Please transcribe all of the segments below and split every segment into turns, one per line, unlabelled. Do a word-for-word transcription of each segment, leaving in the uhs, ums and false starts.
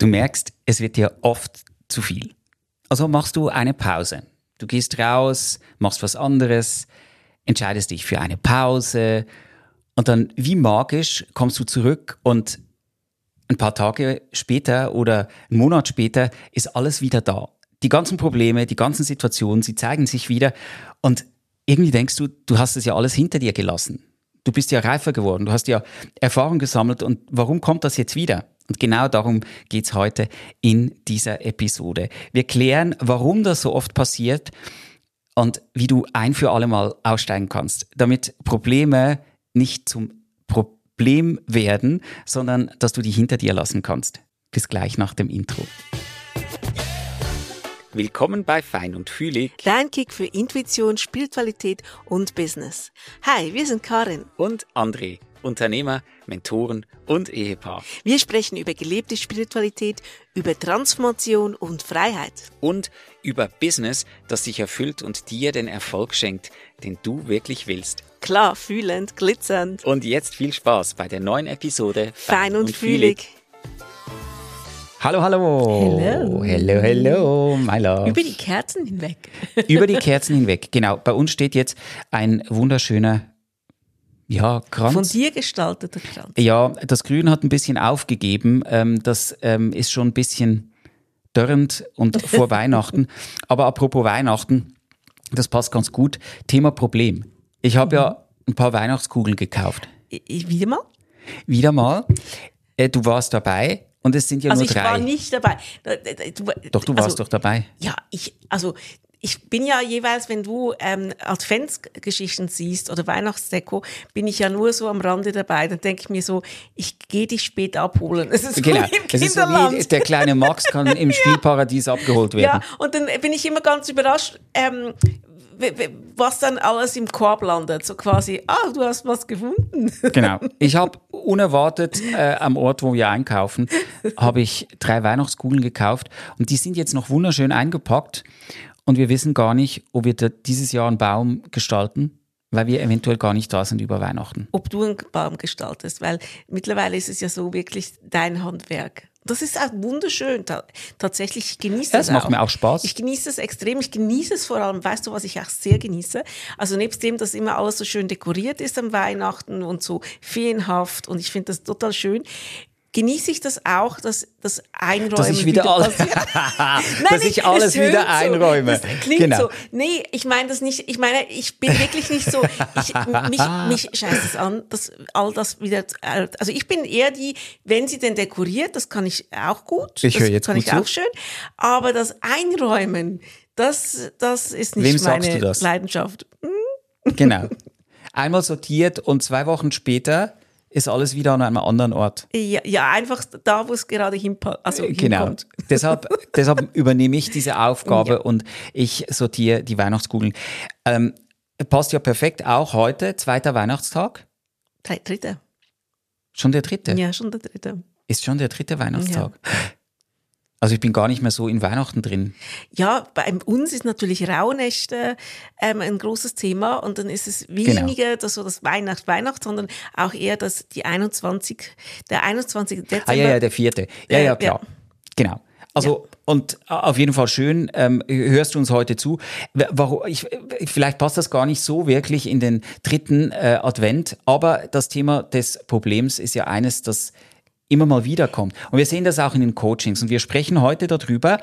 Du merkst, es wird dir oft zu viel. Also machst du eine Pause. Du gehst raus, machst was anderes, entscheidest dich für eine Pause und dann wie magisch kommst du zurück und ein paar Tage später oder einen Monat später ist alles wieder da. Die ganzen Probleme, die ganzen Situationen, sie zeigen sich wieder und irgendwie denkst du, du hast es ja alles hinter dir gelassen. Du bist ja reifer geworden, du hast ja Erfahrung gesammelt und warum kommt das jetzt wieder? Und genau darum geht's heute in dieser Episode. Wir klären, warum das so oft passiert und wie du ein für alle Mal aussteigen kannst, damit Probleme nicht zum Problem werden, sondern dass du die hinter dir lassen kannst. Bis gleich nach dem Intro. Willkommen bei Fein und Fühlig.
Dein Kick für Intuition, Spiritualität und Business. Hi, wir sind Karin
und André, Unternehmer, Mentoren und Ehepaar.
Wir sprechen über gelebte Spiritualität, über Transformation und Freiheit.
Und über Business, das dich erfüllt und dir den Erfolg schenkt, den du wirklich willst.
Klar, fühlend, glitzernd.
Und jetzt viel Spaß bei der neuen Episode
Fein, Fein und, und Fühlig.
Hallo, hallo.
Hello.
Hello, hello, my love.
Über die Kerzen hinweg.
Über die Kerzen hinweg, genau. Bei uns steht jetzt ein wunderschöner, ja, Kranz.
Von dir gestalteter Kranz.
Ja, das Grün hat ein bisschen aufgegeben. Das ist schon ein bisschen dörrend und vor Weihnachten. Aber apropos Weihnachten, das passt ganz gut. Thema Problem. Ich habe mhm. ja ein paar Weihnachtskugeln gekauft.
Ich, wieder mal?
Wieder mal. Du warst dabei. Und es sind ja
also
nur drei.
Also ich war nicht dabei.
Du, doch, du warst
also,
doch dabei.
Ja, ich, also ich bin ja jeweils, wenn du ähm, Adventsgeschichten siehst oder Weihnachtsdeko, bin ich ja nur so am Rande dabei. Dann denke ich mir so, ich gehe dich spät abholen. Es ist
genau.
so wie im
es ist so wie der kleine Max kann im Spielparadies ja. abgeholt werden.
Ja, und dann bin ich immer ganz überrascht, ähm, was dann alles im Korb landet. So quasi, ah, du hast was gefunden.
Genau. Ich habe unerwartet äh, am Ort, wo wir einkaufen, habe ich drei Weihnachtskugeln gekauft und die sind jetzt noch wunderschön eingepackt und wir wissen gar nicht, ob wir dieses Jahr einen Baum gestalten, weil wir eventuell gar nicht da sind über Weihnachten.
Ob du einen Baum gestaltest, weil mittlerweile ist es ja so wirklich dein Handwerk. Das ist auch wunderschön. Ta- tatsächlich, ich genieße das,
das macht
auch.
mir auch Spaß.
Ich genieße es extrem. Ich genieße es vor allem, weißt du, was ich auch sehr genieße? Also nebst dem, dass immer alles so schön dekoriert ist am Weihnachten und so feenhaft und ich finde das total schön, genieße ich das auch, dass das Einräumen
dass ich wieder,
wieder
alle Nein, dass ich alles wieder einräume.
So. Das klingt
genau.
so. Nee, ich meine das nicht, ich meine, ich bin wirklich nicht so, ich, mich, mich scheißt es an, dass all das wieder, also ich bin eher die, wenn sie denn dekoriert, das kann ich auch gut.
Ich höre jetzt
Das kann
gut
ich
zu.
auch schön. Aber das Einräumen, das, das ist nicht
Wem
meine
sagst du das?
Leidenschaft.
Genau. Einmal sortiert und zwei Wochen später ist alles wieder an einem anderen Ort.
Ja, ja, einfach da, wo es gerade hinpa- also
genau.
hinkommt.
deshalb, deshalb übernehme ich diese Aufgabe
Ja.
und ich sortiere die Weihnachtskugeln. Ähm, passt ja perfekt auch heute, zweiter Weihnachtstag.
Drei, dritte.
Schon der dritte?
Ja, schon der dritte.
Ist schon der dritte Weihnachtstag. Ja. Also ich bin gar nicht mehr so in Weihnachten drin.
Ja, bei uns ist natürlich Rauhnächte ähm, ein großes Thema und dann ist es weniger genau. das, so das Weihnacht, Weihnacht, sondern auch eher das, die einundzwanzig, der einundzwanzigste Dezember.
Ah ja, ja, der vierte. Ja, ja, klar. Ja. Genau. Also, ja. Und auf jeden Fall schön, ähm, hörst du uns heute zu. Warum, ich, vielleicht passt das gar nicht so wirklich in den dritten äh, Advent, aber das Thema des Problems ist ja eines, das immer mal wieder kommt. Und wir sehen das auch in den Coachings und wir sprechen heute darüber.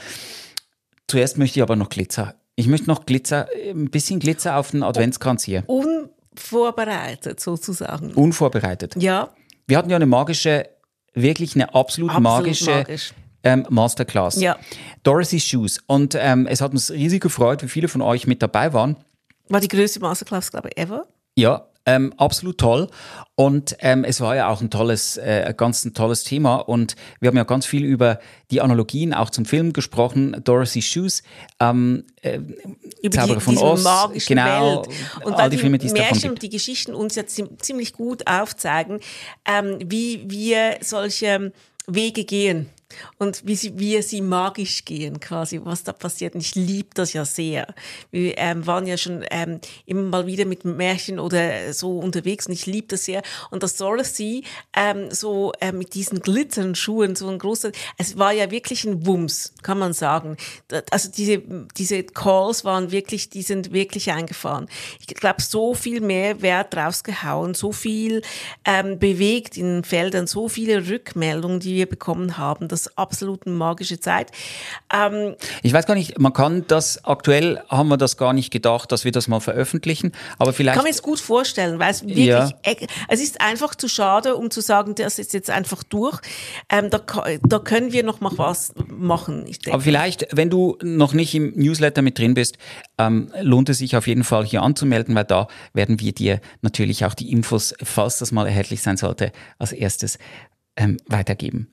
Zuerst möchte ich aber noch Glitzer. Ich möchte noch Glitzer, ein bisschen Glitzer auf den Adventskranz hier.
Unvorbereitet sozusagen.
Unvorbereitet.
Ja.
Wir hatten ja eine magische, wirklich eine absolut, absolut magische magisch. ähm, Masterclass.
Ja.
Dorothy's Shoes. Und ähm, es hat uns riesig gefreut, wie viele von euch mit dabei waren.
War die größte Masterclass, glaube ich, ever.
Ja. Ähm, absolut toll und ähm, es war ja auch ein tolles, äh, ganz ein tolles Thema und wir haben ja ganz viel über die Analogien auch zum Film gesprochen, Dorothy's Shoes, ähm, äh,
über
Zauberer
die,
von Oz,
genau,
Welt.
Und
all
weil
die
die
Filme, die es davon
Märchen
gibt.
Und die Geschichten uns ja ziemlich gut aufzeigen, ähm, wie wir solche Wege gehen. Und wie sie, wie sie magisch gehen quasi, was da passiert. Und ich liebe das ja sehr. Wir ähm, waren ja schon ähm, immer mal wieder mit Märchen oder so unterwegs und ich liebe das sehr. Und das Dorothy ähm, so äh, mit diesen glitzernden Schuhen, so ein großer, es war ja wirklich ein Wumms, kann man sagen. Also diese, diese Calls waren wirklich, die sind wirklich eingefahren. Ich glaube, so viel mehr Wert rausgehauen, so viel ähm, bewegt in den Feldern, so viele Rückmeldungen, die wir bekommen haben. Das ist absolut eine magische Zeit. Ähm,
ich weiß gar nicht, man kann das, aktuell haben wir das gar nicht gedacht, dass wir das mal veröffentlichen, aber vielleicht...
Kann man es gut vorstellen, weil es wirklich,
ja.
es ist einfach zu schade, um zu sagen, das ist jetzt einfach durch. Ähm, da, da können wir noch mal was machen, ich denke.
Aber vielleicht, wenn du noch nicht im Newsletter mit drin bist, ähm, lohnt es sich auf jeden Fall hier anzumelden, weil da werden wir dir natürlich auch die Infos, falls das mal erhältlich sein sollte, als erstes ähm, weitergeben.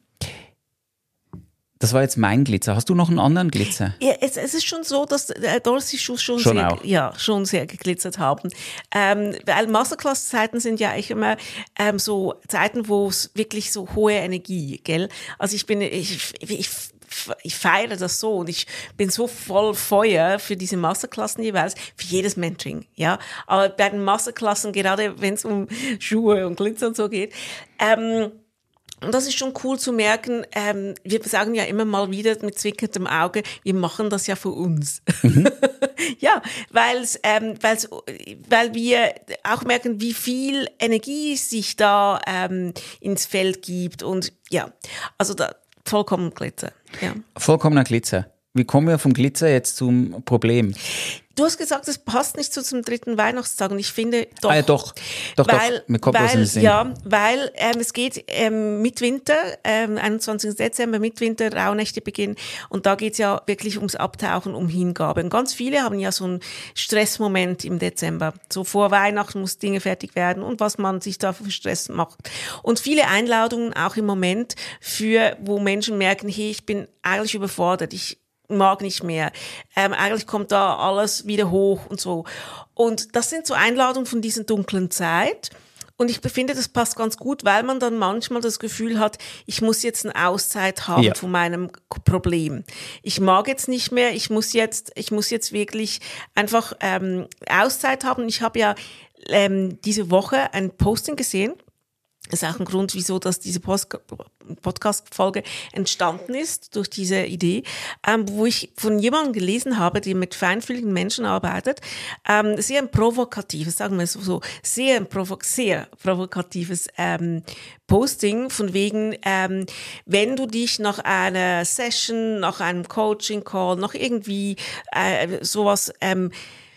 Das war jetzt mein Glitzer. Hast du noch einen anderen Glitzer?
Ja, es, es ist schon so, dass äh, Dorothy Schuhe schon,
schon
sehr,
auch.
ja, schon sehr geglitzert haben. Ähm, weil Masterclass-Zeiten sind ja eigentlich immer ähm, so Zeiten, wo es wirklich so hohe Energie, gell? Also ich bin, ich, ich, ich feiere das so und ich bin so voll Feuer für diese Masterklassen jeweils, für jedes Mentoring, ja. Aber bei den Masterklassen, gerade wenn es um Schuhe und Glitzer und so geht, ähm, und das ist schon cool zu merken, ähm, wir sagen ja immer mal wieder mit zwinkerndem Auge, wir machen das ja für uns. Mhm. Ja, weil's, ähm, weil's, weil wir auch merken, wie viel Energie sich da ähm, ins Feld gibt. Und ja, also da, vollkommen Glitzer. Ja.
Vollkommener Glitzer. Wie kommen wir vom Glitzer jetzt zum Problem?
Du hast gesagt, es passt nicht so zum dritten Weihnachtstag und ich finde doch.
Ah, ja, doch, doch,
weil,
doch. Mir kommt
weil,
was in den Sinn.
Ja, weil ähm, es geht ähm, Mitwinter, ähm, einundzwanzigsten Dezember, Mitwinter, Rauhnächte beginnen und da geht's ja wirklich ums Abtauchen, um Hingabe. Und ganz viele haben ja so einen Stressmoment im Dezember. So vor Weihnachten muss Dinge fertig werden und was man sich da für Stress macht. Und viele Einladungen auch im Moment für, wo Menschen merken, hey, ich bin eigentlich überfordert, ich mag nicht mehr. Ähm, eigentlich kommt da alles wieder hoch und so. Und das sind so Einladungen von dieser dunklen Zeit. Und ich finde, das passt ganz gut, weil man dann manchmal das Gefühl hat, ich muss jetzt eine Auszeit haben ja. von meinem Problem. Ich mag jetzt nicht mehr, ich muss jetzt, ich muss jetzt wirklich einfach ähm, Auszeit haben. Ich habe ja ähm, diese Woche ein Posting gesehen. Das ist auch ein Grund, wieso dass diese Post- Podcast-Folge entstanden ist, durch diese Idee, ähm, wo ich von jemandem gelesen habe, der mit feinfühligen Menschen arbeitet, ähm, sehr ein provokatives, sagen wir es so, sehr ein provo- sehr provokatives ähm, Posting von wegen, ähm, wenn du dich nach einer Session, nach einem Coaching-Call, nach irgendwie äh, sowas ähm,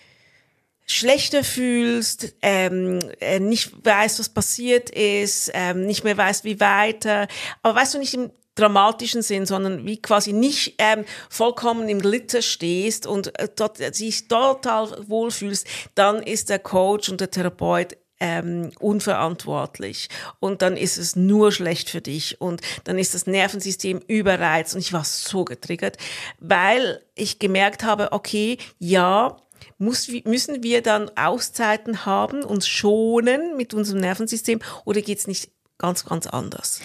schlechter fühlst, ähm, äh, nicht weißt, was passiert ist, ähm, nicht mehr weißt, wie weiter, aber weißt du, nicht im dramatischen Sinn, sondern wie quasi nicht ähm, vollkommen im Glitzer stehst und äh, dort, äh, sich total wohlfühlst, dann ist der Coach und der Therapeut ähm, unverantwortlich und dann ist es nur schlecht für dich und dann ist das Nervensystem überreizt und ich war so getriggert, weil ich gemerkt habe, okay, ja, Muss, müssen wir dann Auszeiten haben, uns schonen mit unserem Nervensystem oder geht es nicht ganz, ganz anders?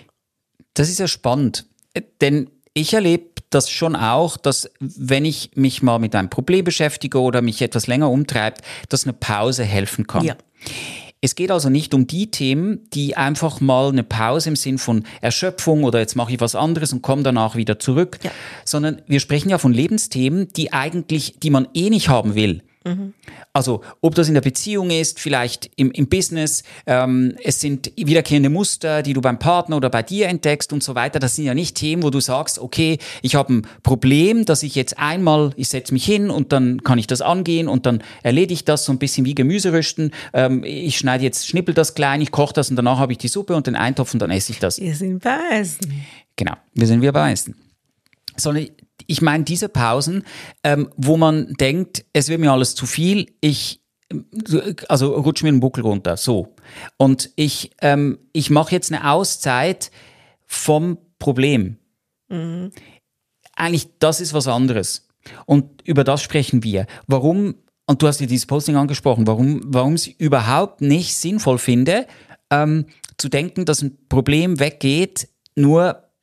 Das ist ja spannend, denn ich erlebe das schon auch, dass wenn ich mich mal mit einem Problem beschäftige oder mich etwas länger umtreibt, dass eine Pause helfen kann. Ja. Es geht also nicht um die Themen, die einfach mal eine Pause im Sinn von Erschöpfung oder jetzt mache ich was anderes und komme danach wieder zurück, ja. sondern wir sprechen ja von Lebensthemen, die eigentlich, die man eh nicht haben will. Mhm. Also ob das in der Beziehung ist, vielleicht im, im Business, ähm, es sind wiederkehrende Muster, die du beim Partner oder bei dir entdeckst und so weiter. Das sind ja nicht Themen, wo du sagst, okay, ich habe ein Problem, dass ich jetzt einmal, ich setze mich hin und dann kann ich das angehen und dann erledige ich das so ein bisschen wie Gemüserüsten. Ähm, ich schneide jetzt, schnippel das klein, ich koche das und danach habe ich die Suppe und den Eintopf und dann esse ich das.
Wir sind bei Essen.
Genau, wir sind wir bei Essen. Sondern ich meine diese Pausen, ähm, wo man denkt, es wird mir alles zu viel, ich also rutsch mir den Buckel runter, so. Und ich, ähm, ich mache jetzt eine Auszeit vom Problem. Mhm. Eigentlich, das ist was anderes. Und über das sprechen wir. Warum, und du hast dir dieses Posting angesprochen, warum, warum ich überhaupt nicht sinnvoll finde, ähm, zu denken, dass ein Problem weggeht, nur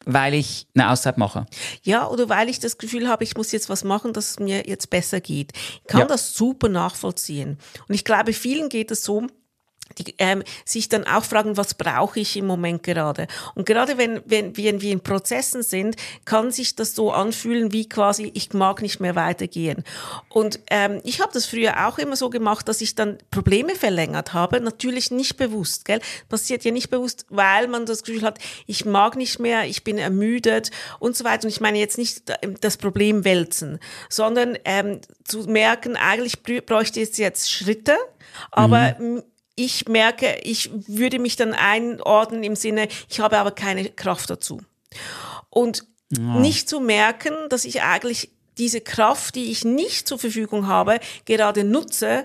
weil ich eine Auszeit mache.
Ja, oder weil ich das Gefühl habe, ich muss jetzt was machen, dass es mir jetzt besser geht. Ich kann
Ja.
das super nachvollziehen. Und ich glaube, vielen geht es so, die ähm, sich dann auch fragen, was brauche ich im Moment gerade? Und gerade wenn, wenn, wenn wir in Prozessen sind, kann sich das so anfühlen wie quasi, ich mag nicht mehr weitergehen. Und ähm, ich habe das früher auch immer so gemacht, dass ich dann Probleme verlängert habe, natürlich nicht bewusst, gell? Passiert ja nicht bewusst, weil man das Gefühl hat, ich mag nicht mehr, ich bin ermüdet und so weiter. Und ich meine jetzt nicht das Problem wälzen, sondern ähm, zu merken, eigentlich brü- bräuchte es jetzt Schritte, aber mhm. ich merke, ich würde mich dann einordnen im Sinne, ich habe aber keine Kraft dazu. Und
Ja.
nicht zu merken, dass ich eigentlich diese Kraft, die ich nicht zur Verfügung habe, gerade nutze,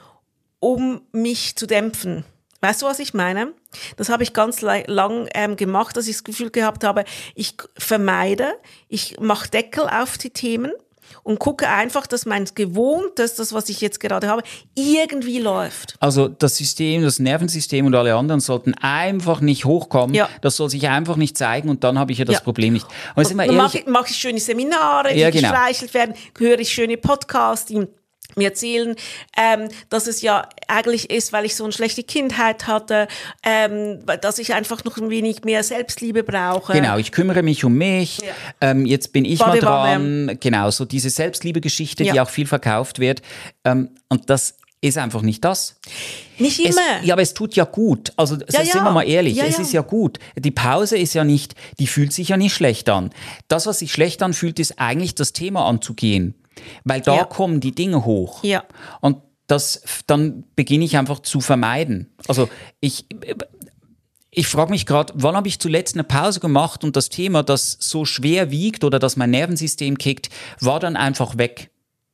um mich zu dämpfen. Weißt du, was ich meine? Das habe ich ganz le- lang ähm, gemacht, dass ich das Gefühl gehabt habe, ich vermeide, ich mache Deckel auf die Themen und gucke einfach, dass mein Gewohntes, das, was ich jetzt gerade habe, irgendwie läuft.
Also das System, das Nervensystem und alle anderen sollten einfach nicht hochkommen.
Ja.
Das soll sich einfach nicht zeigen und dann habe ich ja das
Ja.
Problem nicht. Und jetzt sind wir
Dann mache
ehrlich,
ich, mach ich schöne Seminare, die
Ja, genau.
gestreichelt werden, höre ich schöne Podcasts, die mir erzählen, ähm, dass es ja eigentlich ist, weil ich so eine schlechte Kindheit hatte, ähm, dass ich einfach noch ein wenig mehr Selbstliebe brauche.
genau, ich kümmere mich um mich,
Ja.
ähm, jetzt bin ich
Badewanne.
mal dran. Genau, so diese Selbstliebe-Geschichte, die
Ja.
auch viel verkauft wird. Ähm, und das ist einfach nicht das.
Nicht
Es,
immer.
ja, aber es tut ja gut. Also
Ja,
sind
ja.
wir mal ehrlich,
Ja,
es
ja.
ist ja gut. Die Pause ist ja nicht, die fühlt sich ja nicht schlecht an. Das, was sich schlecht anfühlt, ist eigentlich das Thema anzugehen. Weil da
Ja.
kommen die Dinge hoch.
Ja.
Und das, dann beginne ich einfach zu vermeiden. Also ich, ich frage mich gerade, wann habe ich zuletzt eine Pause gemacht und das Thema, das so schwer wiegt oder das mein Nervensystem kickt, war dann einfach weg.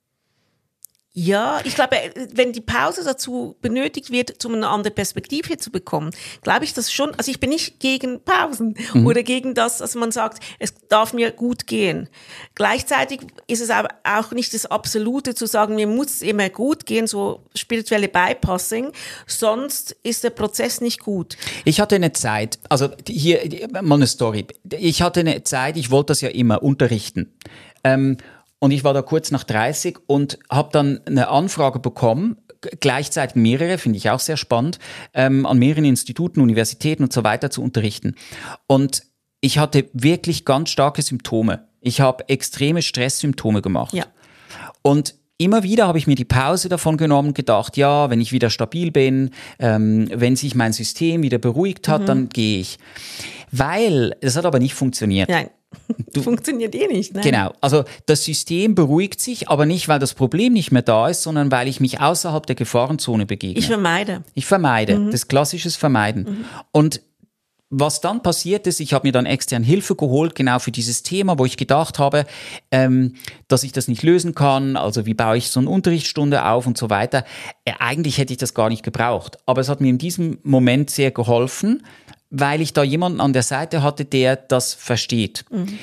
Ja, ich glaube, wenn die Pause dazu benötigt wird, um eine andere Perspektive zu bekommen, glaube ich das schon. Also ich bin nicht gegen Pausen mhm. oder gegen das, dass man sagt, es darf mir gut gehen. Gleichzeitig ist es aber auch nicht das Absolute zu sagen, mir muss immer gut gehen, so spirituelle Bypassing, sonst ist der Prozess nicht gut.
Ich hatte eine Zeit, also hier mal eine Story. Ich hatte eine Zeit, ich wollte das ja immer unterrichten. Ähm, Und ich war da kurz nach dreißig und habe dann eine Anfrage bekommen, g- gleichzeitig mehrere, finde ich auch sehr spannend, ähm, an mehreren Instituten, Universitäten und so weiter zu unterrichten. Und ich hatte wirklich ganz starke Symptome. Ich habe extreme Stresssymptome gemacht.
Ja.
Und immer wieder habe ich mir die Pause davon genommen, gedacht, ja, wenn ich wieder stabil bin, ähm, wenn sich mein System wieder beruhigt hat, mhm. dann gehe ich. Weil, das hat aber nicht funktioniert.
Nein.
Du,
Funktioniert eh nicht, ne?
Genau, also das System beruhigt sich, aber nicht, weil das Problem nicht mehr da ist, sondern weil ich mich außerhalb der Gefahrenzone begegne.
Ich vermeide.
Ich vermeide,
Mhm.
das klassisches Vermeiden.
Mhm.
Und was dann passiert ist, ich habe mir dann extern Hilfe geholt, genau für dieses Thema, wo ich gedacht habe, ähm, dass ich das nicht lösen kann, also wie baue ich so eine Unterrichtsstunde auf und so weiter. Äh, eigentlich hätte ich das gar nicht gebraucht, aber es hat mir in diesem Moment sehr geholfen, weil ich da jemanden an der Seite hatte, der das versteht.
Mhm.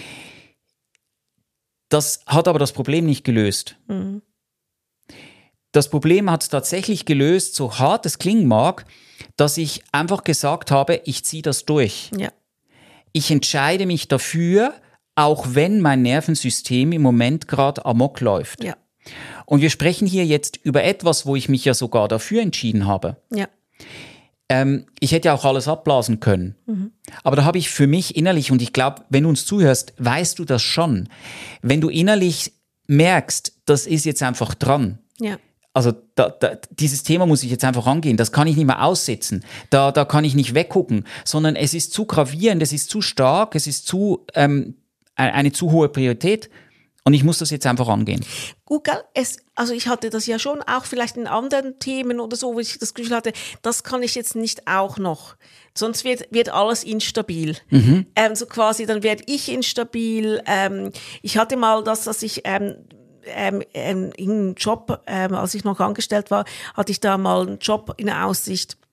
Das hat aber das Problem nicht gelöst.
Mhm.
Das Problem hat es tatsächlich gelöst, so hart es klingen mag, dass ich einfach gesagt habe, ich ziehe das durch.
Ja.
Ich entscheide mich dafür, auch wenn mein Nervensystem im Moment gerade amok läuft.
Ja.
Und wir sprechen hier jetzt über etwas, wo ich mich ja sogar dafür entschieden habe.
Ja.
Ähm, ich hätte ja auch alles abblasen können.
Mhm.
Aber da habe ich für mich innerlich, und ich glaube, wenn du uns zuhörst, weißt du das schon. Wenn du innerlich merkst, das ist jetzt einfach dran.
Ja.
Also da, da, dieses Thema muss ich jetzt einfach angehen. Das kann ich nicht mehr aussitzen. Da, da kann ich nicht weggucken. Sondern es ist zu gravierend, es ist zu stark, es ist zu ähm, eine zu hohe Priorität. Und ich muss das jetzt einfach angehen.
Gut, gell? Es, also ich hatte das ja schon auch vielleicht in anderen Themen oder so, wo ich das Gefühl hatte, das kann ich jetzt nicht auch noch. Sonst wird, wird alles instabil. Mhm. Ähm, so quasi, dann werde ich instabil. Ähm, ich hatte mal das, dass ich ähm, ähm, ähm, in einem Job, ähm, als ich noch angestellt war, hatte ich da mal einen Job in Aussicht.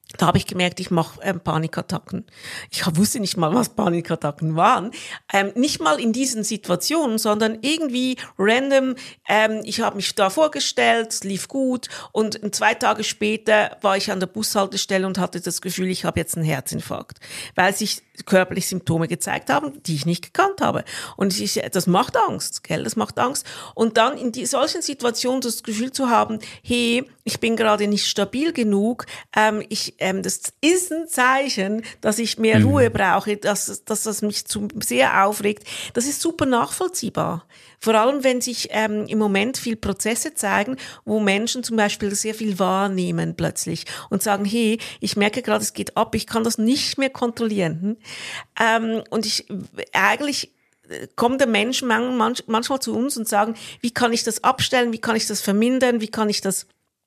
Da habe ich gemerkt, ich mache ähm, Panikattacken. Ich wusste nicht mal, was Panikattacken waren. Ähm, nicht mal in diesen Situationen, sondern irgendwie random. Ähm, ich habe mich da vorgestellt, es lief gut und zwei Tage später war ich an der Bushaltestelle und hatte das Gefühl, ich habe jetzt einen Herzinfarkt, weil sich körperlich Symptome gezeigt haben, die ich nicht gekannt habe. Und ich, das macht Angst, gell? Das macht Angst. Und dann in die, solchen Situationen das Gefühl zu haben, hey, ich bin gerade nicht stabil genug, ähm, ich, ähm, das ist ein Zeichen, dass ich mehr mhm. Ruhe brauche, dass, dass das mich zu sehr aufregt. Das ist super nachvollziehbar. Vor allem, wenn sich ähm, im Moment viel Prozesse zeigen, wo Menschen zum Beispiel sehr viel wahrnehmen plötzlich und sagen, hey, ich merke gerade, es geht ab, ich kann das nicht mehr kontrollieren. Ähm, und ich eigentlich kommen der Menschen man, manchmal zu uns und sagen, wie kann ich das abstellen, wie kann ich das vermindern, wie kann ich das.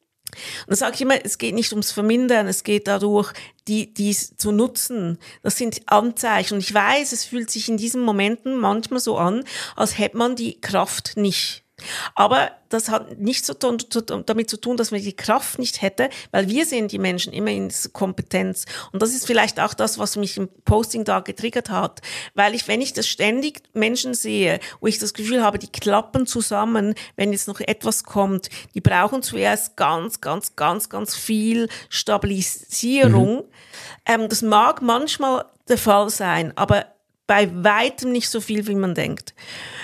Und dann sage ich immer, es geht nicht ums Vermindern, es geht dadurch, die, dies zu nutzen. Das sind Anzeichen. Und ich weiß, es fühlt sich in diesen Momenten manchmal so an, als hätte man die Kraft nicht. Aber das hat nichts zu tun, damit zu tun, dass man die Kraft nicht hätte, weil wir sehen die Menschen immer in dieser Kompetenz. Und das ist vielleicht auch das, was mich im Posting da getriggert hat. Weil ich, wenn ich das ständig Menschen sehe, wo ich das Gefühl habe, die klappen zusammen, wenn jetzt noch etwas kommt, die brauchen zuerst ganz, ganz, ganz, ganz viel Stabilisierung. Mhm. Ähm, das mag manchmal der Fall sein, aber bei weitem nicht so viel, wie man denkt.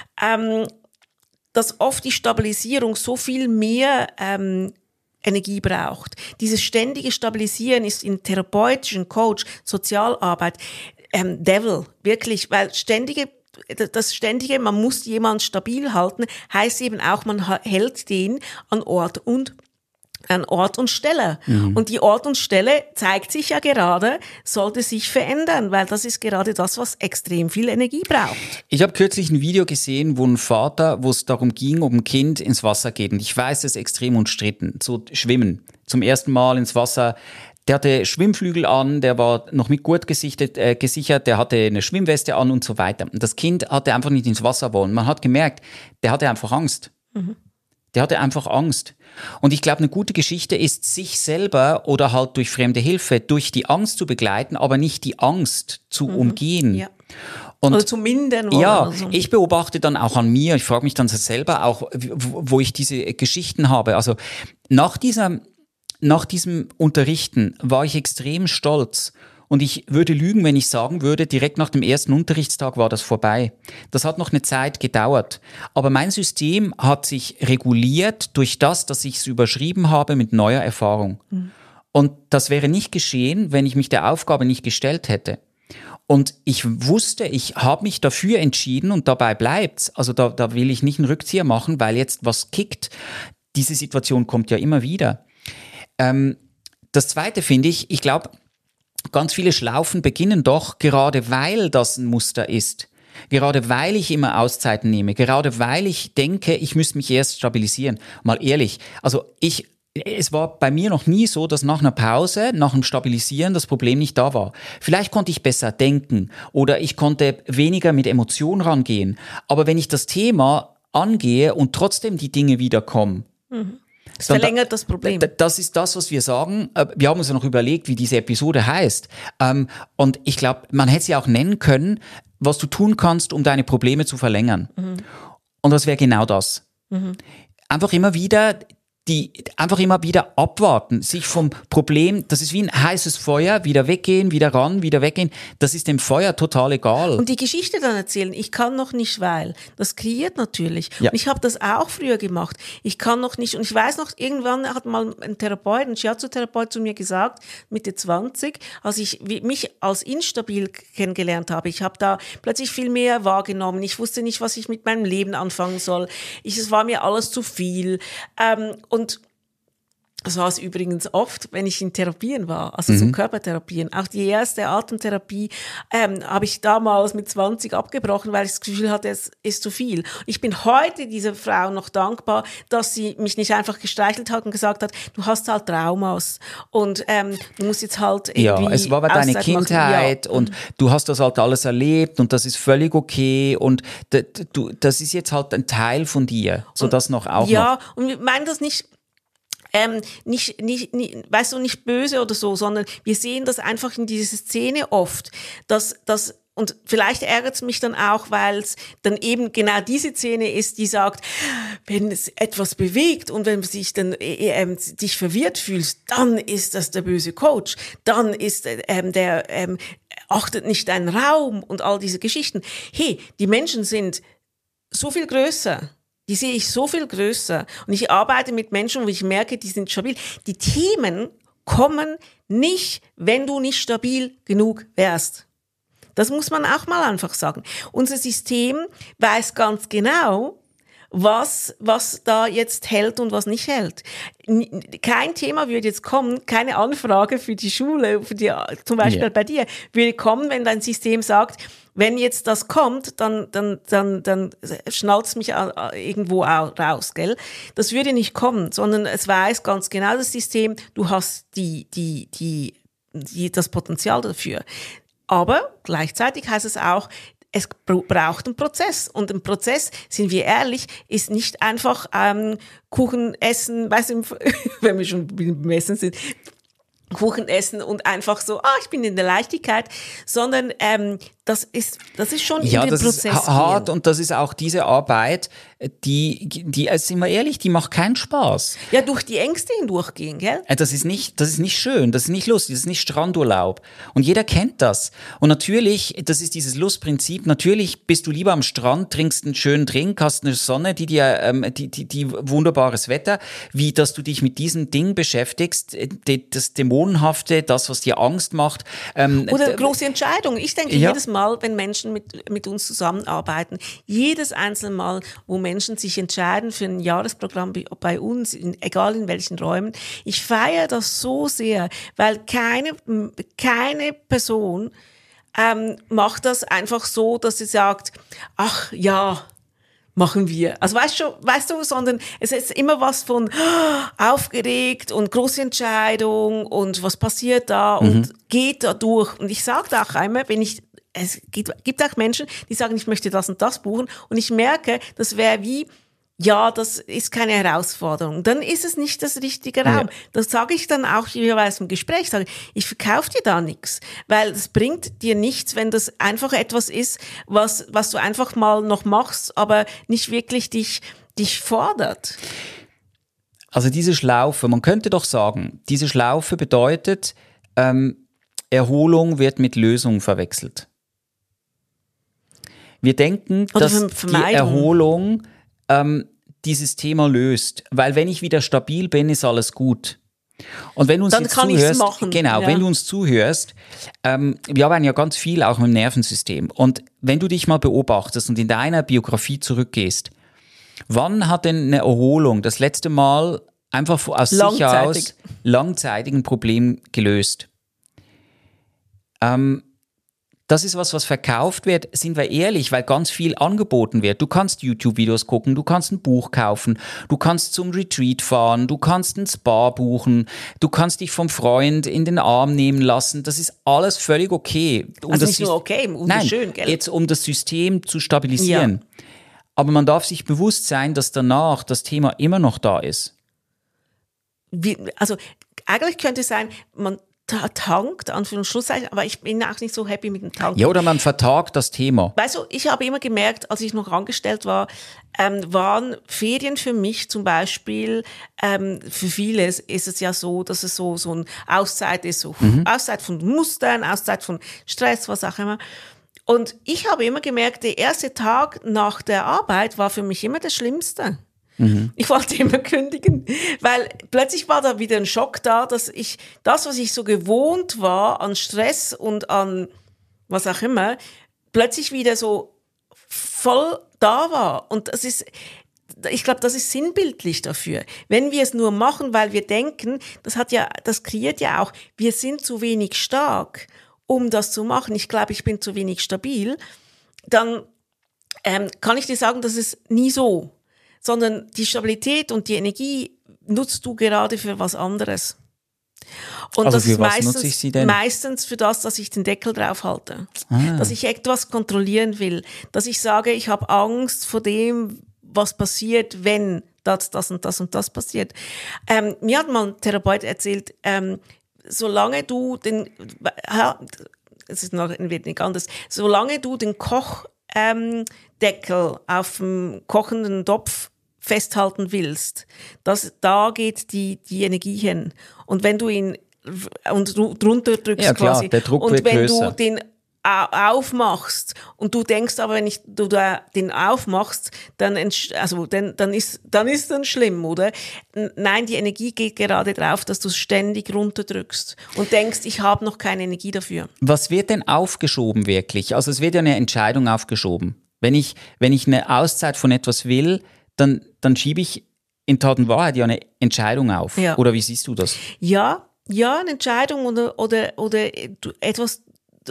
Ähm, dass oft die Stabilisierung so viel mehr ähm, Energie braucht. Dieses ständige Stabilisieren ist in therapeutischen Coach, Sozialarbeit, ähm, Devil, wirklich, weil ständige, das ständige, man muss jemanden stabil halten, heißt eben auch, man hält den an Ort und an Ort und Stelle. Mhm. Und die Ort und Stelle zeigt sich ja gerade, sollte sich verändern, weil das ist gerade das, was extrem viel Energie braucht.
Ich habe kürzlich ein Video gesehen, wo ein Vater, wo es darum ging, ob ein Kind ins Wasser geht. Und ich weiß, das ist extrem umstritten. So schwimmen. Zum ersten Mal ins Wasser. Der hatte Schwimmflügel an, der war noch mit Gurt gesichtet, äh, gesichert, der hatte eine Schwimmweste an und so weiter. Und das Kind hatte einfach nicht ins Wasser wollen. Man hat gemerkt, der hatte einfach Angst. Mhm. Der hatte einfach Angst. Und ich glaube, eine gute Geschichte ist, sich selber oder halt durch fremde Hilfe durch die Angst zu begleiten, aber nicht die Angst zu mhm. umgehen. Ja.
Und oder zu mindern.
Ja,
oder so.
Ich beobachte dann auch an mir, ich frage mich dann selber auch, wo ich diese Geschichten habe. Also nach dieser, nach diesem Unterrichten war ich extrem stolz. Und ich würde lügen, wenn ich sagen würde, direkt nach dem ersten Unterrichtstag war das vorbei. Das hat noch eine Zeit gedauert. Aber mein System hat sich reguliert durch das, dass ich es überschrieben habe mit neuer Erfahrung. Mhm. Und das wäre nicht geschehen, wenn ich mich der Aufgabe nicht gestellt hätte. Und ich wusste, ich habe mich dafür entschieden und dabei bleibt's. Also da, da will ich nicht einen Rückzieher machen, weil jetzt was kickt. Diese Situation kommt ja immer wieder. Ähm, das Zweite finde ich, ich glaube, ganz viele Schlaufen beginnen doch, gerade weil das ein Muster ist, gerade weil ich immer Auszeiten nehme, gerade weil ich denke, ich müsste mich erst stabilisieren. Mal ehrlich, also ich, es war bei mir noch nie so, dass nach einer Pause, nach dem Stabilisieren das Problem nicht da war. Vielleicht konnte ich besser denken oder ich konnte weniger mit Emotionen rangehen. Aber wenn ich das Thema angehe und trotzdem die Dinge wiederkommen,
mhm. Das verlängert das Problem.
Das ist das, was wir sagen. Wir haben uns ja noch überlegt, wie diese Episode heißt. Und ich glaube, man hätte sie auch nennen können, was du tun kannst, um deine Probleme zu verlängern. Mhm. Und das wäre genau das. Mhm. Einfach immer wieder die einfach immer wieder abwarten, sich vom Problem, das ist wie ein heißes Feuer, wieder weggehen, wieder ran, wieder weggehen, das ist dem Feuer total egal.
Und die Geschichte dann erzählen, ich kann noch nicht, weil, das kreiert natürlich. Ja. Und ich habe das auch früher gemacht, ich kann noch nicht, und ich weiß noch, irgendwann hat mal ein Therapeut, ein Shiatsu-Therapeut zu mir gesagt, Mitte zwanzig, als ich mich als instabil kennengelernt habe, ich habe da plötzlich viel mehr wahrgenommen, ich wusste nicht, was ich mit meinem Leben anfangen soll, ich, es war mir alles zu viel, ähm, und das war es übrigens oft, wenn ich in Therapien war, also mhm. so Körpertherapien. Auch die erste Atemtherapie ähm, habe ich damals mit zwanzig abgebrochen, weil ich das Gefühl hatte, es ist zu viel. Ich bin heute dieser Frau noch dankbar, dass sie mich nicht einfach gestreichelt hat und gesagt hat, du hast halt Traumas und ähm, du musst jetzt halt irgendwie
Ja, es war aber deine Kindheit ja. und du hast das halt alles erlebt und das ist völlig okay und d- du, das ist jetzt halt ein Teil von dir, so das noch auch
ja,
noch.
Ja, und ich meine das nicht ähm, nicht, nicht, nicht, weißt du, nicht böse oder so, sondern wir sehen das einfach in dieser Szene oft, dass, dass und vielleicht ärgert es mich dann auch, weil es dann eben genau diese Szene ist, die sagt, wenn es etwas bewegt und wenn du sich dann äh, äh, dich verwirrt fühlst, dann ist das der böse Coach, dann ist ähm, der ähm, achtet nicht deinen Raum und all diese Geschichten. Hey, die Menschen sind so viel größer. Die sehe ich so viel größer. Und ich arbeite mit Menschen, wo ich merke, die sind stabil. Die Themen kommen nicht, wenn du nicht stabil genug wärst. Das muss man auch mal einfach sagen. Unser System weiß ganz genau, was, was da jetzt hält und was nicht hält. Kein Thema würde jetzt kommen, keine Anfrage für die Schule, für die, zum Beispiel yeah. bei dir, würde kommen, wenn dein System sagt, wenn jetzt das kommt, dann, dann, dann, dann schnallt's mich irgendwo raus, gell? Das würde nicht kommen, sondern es weiß ganz genau das System, du hast die, die, die, die, das Potenzial dafür. Aber gleichzeitig heißt es auch, es braucht einen Prozess. Und ein Prozess, sind wir ehrlich, ist nicht einfach ähm, Kuchen essen, weißt du, wenn wir schon beim Essen sind, Kuchen essen und einfach so, ah, ich bin in der Leichtigkeit, sondern ähm, das ist, das ist schon
ja,
in den
das
Prozess
ist hart
gehen.
Und das ist auch diese Arbeit, die, die, also sind wir ehrlich, die macht keinen Spaß.
Ja, durch die Ängste hindurchgehen, gell?
Das ist nicht, das ist nicht schön, das ist nicht lustig, das ist nicht Strandurlaub. Und jeder kennt das. Und natürlich, das ist dieses Lustprinzip, natürlich bist du lieber am Strand, trinkst einen schönen Drink, hast eine Sonne, die dir, ähm, die, die, die wunderbares Wetter, wie dass du dich mit diesem Ding beschäftigst, das Dämonenhafte, das, was dir Angst macht. Ähm,
Oder große Entscheidungen. Ich denke
ja.
jedes Mal, wenn Menschen mit, mit uns zusammenarbeiten, jedes einzelne Mal, wo Menschen sich entscheiden für ein Jahresprogramm bei uns, in, egal in welchen Räumen, ich feiere das so sehr, weil keine, keine Person ähm, macht das einfach so, dass sie sagt, ach ja, machen wir. Also weißt du, weißt du, sondern es ist immer was von aufgeregt und große Entscheidung und was passiert da und mhm. geht da durch. Und ich sage auch einmal, wenn ich es gibt, gibt auch Menschen, die sagen, ich möchte das und das buchen und ich merke, das wäre wie, ja, das ist keine Herausforderung. Dann ist es nicht das richtige Raum. Ja. Das sage ich dann auch jeweils im Gespräch. Sage, ich verkaufe dir da nichts, weil es bringt dir nichts, wenn das einfach etwas ist, was, was du einfach mal noch machst, aber nicht wirklich dich, dich fordert.
Also diese Schlaufe, man könnte doch sagen, diese Schlaufe bedeutet, ähm, Erholung wird mit Lösung verwechselt. Wir denken,
Oder
dass die Erholung ähm, dieses Thema löst. Weil wenn ich wieder stabil bin, ist alles gut. Und wenn du uns
Dann
jetzt
kann
zuhörst,
ich's machen.
genau,
Ja.
wenn du uns zuhörst, ähm, wir arbeiten ja ganz viel auch mit dem Nervensystem. Und wenn du dich mal beobachtest und in deiner Biografie zurückgehst, wann hat denn eine Erholung das letzte Mal einfach aus sich aus langzeitig ein Problem gelöst? Ähm, Das ist was, was verkauft wird, sind wir ehrlich, weil ganz viel angeboten wird. Du kannst YouTube-Videos gucken, du kannst ein Buch kaufen, du kannst zum Retreat fahren, du kannst ein Spa buchen, du kannst dich vom Freund in den Arm nehmen lassen. Das ist alles völlig okay. Um
also
das
nicht nur okay, wunderschön,
Nein,
gell?
jetzt um das System zu stabilisieren. Ja. Aber man darf sich bewusst sein, dass danach das Thema immer noch da ist.
Wie, also eigentlich könnte es sein, man tankt, Anführungszeichen, aber ich bin auch nicht so happy mit dem Tanken.
Ja, oder man vertagt das Thema.
Weißt du, ich habe immer gemerkt, als ich noch angestellt war, ähm, waren Ferien für mich zum Beispiel, ähm, für viele ist es ja so, dass es so, so eine Auszeit ist, so mhm. Auszeit von Mustern, Auszeit von Stress, was auch immer. Und ich habe immer gemerkt, der erste Tag nach der Arbeit war für mich immer das Schlimmste. Mhm. Ich wollte immer kündigen, weil plötzlich war da wieder ein Schock da, dass ich das, was ich so gewohnt war an Stress und an was auch immer, plötzlich wieder so voll da war. Und das ist, ich glaube, das ist sinnbildlich dafür. Wenn wir es nur machen, weil wir denken, das hat ja, das kreiert ja auch, wir sind zu wenig stark, um das zu machen. Ich glaube, ich bin zu wenig stabil. Dann ähm, kann ich dir sagen, das ist nie so. Sondern die Stabilität und die Energie nutzt du gerade für was anderes. Und
also
das
für
ist
was
meistens,
nutze ich sie denn?
meistens für das, dass ich den Deckel drauf halte.
Ah.
Dass ich etwas kontrollieren will. Dass ich sage, ich habe Angst vor dem, was passiert, wenn Arbeitsplatz das und das und das passiert. Ähm, mir hat mal ein Therapeut erzählt, ähm, solange du den, es ist noch ein wenig anders, solange du den Kochdeckel ähm, auf dem kochenden Topf festhalten willst, das, da geht die, die Energie hin. Und wenn du ihn und drunter drückst
ja, klar,
quasi,
der Druck
und
wird
wenn
größer.
du den aufmachst und du denkst aber, wenn ich, du da den aufmachst, dann, also, dann, dann ist dann ist dann schlimm, oder? Nein, die Energie geht gerade drauf, dass du es ständig runterdrückst und denkst, ich habe noch keine Energie dafür.
Was wird denn aufgeschoben wirklich? Also es wird ja eine Entscheidung aufgeschoben. Wenn ich, wenn ich eine Auszeit von etwas will, dann, dann schiebe ich in Tat und Wahrheit ja eine Entscheidung auf.
Ja.
Oder wie siehst du das?
Ja, ja, eine Entscheidung oder, oder, oder etwas,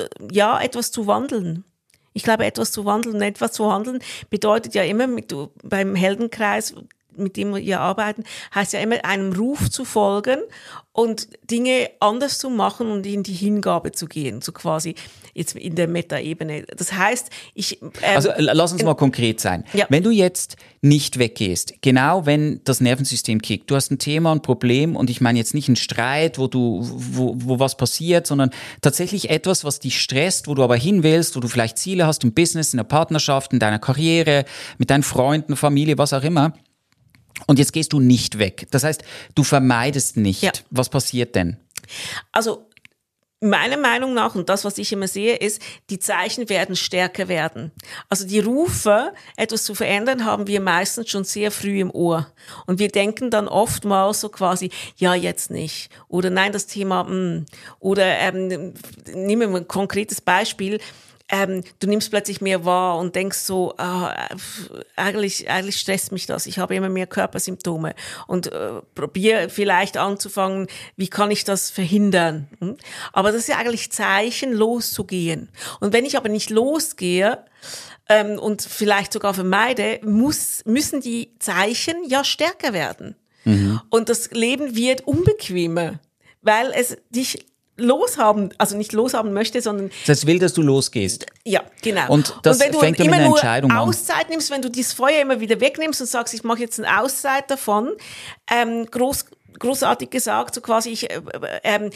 ja, etwas zu wandeln. Ich glaube, etwas zu wandeln, etwas zu handeln bedeutet ja immer mit, beim Heldenkreis, mit dem wir arbeiten, heißt ja immer, einem Ruf zu folgen und Dinge anders zu machen und in die Hingabe zu gehen, so quasi jetzt in der Meta-Ebene. Das heißt, ich... Ähm,
also lass uns mal konkret sein.
Ja.
Wenn du jetzt nicht weggehst, genau wenn das Nervensystem kickt, du hast ein Thema, ein Problem und ich meine jetzt nicht einen Streit, wo du, wo, wo was passiert, sondern tatsächlich etwas, was dich stresst, wo du aber hin willst, wo du vielleicht Ziele hast im Business, in der Partnerschaft, in deiner Karriere, mit deinen Freunden, Familie, was auch immer. Und jetzt gehst du nicht weg. Das heißt, du vermeidest nicht.
Ja.
Was passiert denn?
Also meiner Meinung nach, und das, was ich immer sehe, ist, die Zeichen werden stärker werden. Also die Rufe, etwas zu verändern, haben wir meistens schon sehr früh im Ohr. Und wir denken dann oftmals so quasi, ja, jetzt nicht. Oder nein, das Thema, mh. Oder ähm, nehmen wir ein konkretes Beispiel. Ähm, du nimmst plötzlich mehr wahr und denkst so, ah, eigentlich, eigentlich stresst mich das. Ich habe immer mehr Körpersymptome und äh, probiere vielleicht anzufangen, wie kann ich das verhindern? Hm? Aber das ist ja eigentlich Zeichen, loszugehen. Und wenn ich aber nicht losgehe ähm, und vielleicht sogar vermeide, muss, müssen die Zeichen ja stärker werden. Mhm. Und das Leben wird unbequemer, weil es dich loshaben, also nicht loshaben möchte, sondern...
Das will, dass du losgehst.
Ja, genau.
Und das
und wenn du
fängt ja
immer
mit einer
nur
Entscheidung an.
Auszeit nimmst, wenn du dieses Feuer immer wieder wegnimmst und sagst, ich mache jetzt eine Auszeit davon, ähm, groß, großartig gesagt, so quasi, ich, äh, ähm,